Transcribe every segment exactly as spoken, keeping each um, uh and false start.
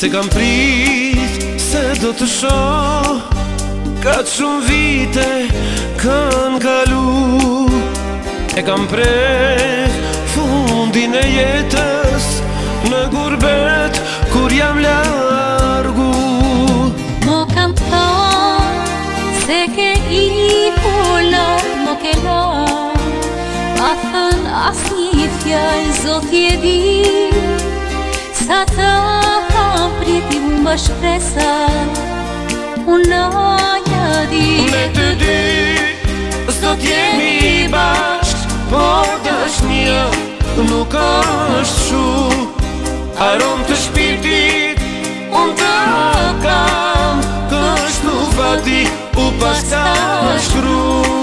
Se kam prit se do të shoh, ka shumë vite kanë kalu. E kam prek fundin e jetës në gurbet kur jam largu. Mo kam thënë se ke ikur, mo ke larë, ma thënë as një fjallë, Zoti e di. Sa të kam priti unë më shpresa, unë aja di. Ne të dy s'do t'jemi bashk, po dashnia nuk është shu. Arom të shpirtit unë të kam, kështu fati u pas ta shkru.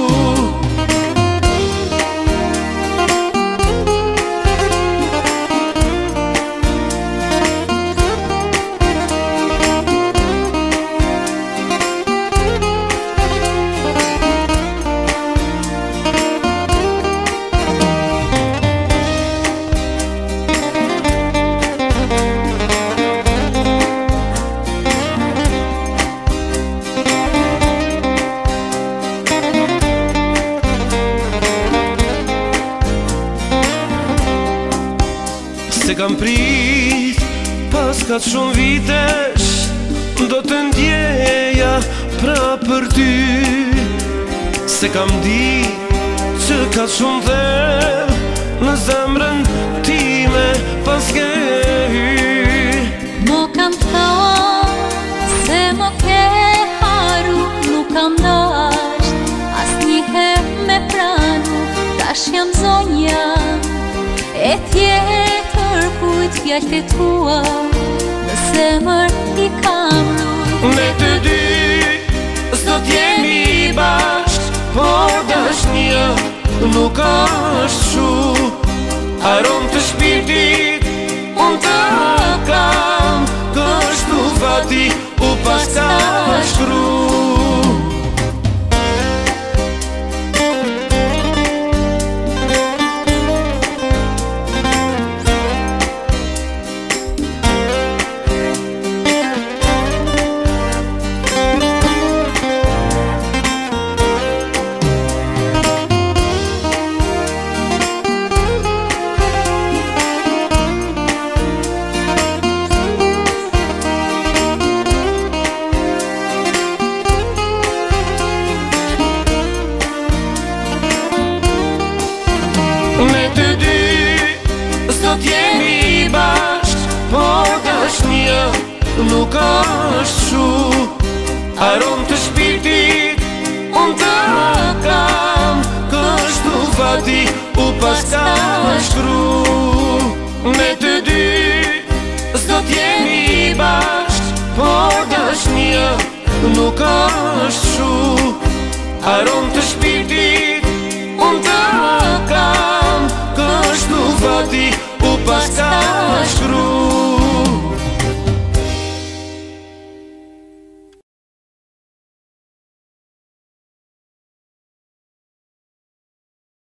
Se kam prit pas ka të shumë vitesh, do të ndjeja pra për ty. Se kam di që ka të shumë dhe në zemrën time pas ke hy. Mo kam thënë se mo ke haru, nuk kam dasht as njëherë me pranu. Tash jam zonja e tjetër kujt fjallët e tua, në zemër i kam rujt. Ne të dy s'do t'jemi bashk, po dashnia nuk është shu. Arom të shpirtit unë të kam, kështu fati u pas ta shkru. Ne të dy s'do t'jemi bashk, po dashnia nuk është shu. Arom të shpirtit unë të kam, kështu fati u pas ta shkru. Ne të dy s'do t'jemi bashk, po dashnia nuk është shu. Arom të shpirtit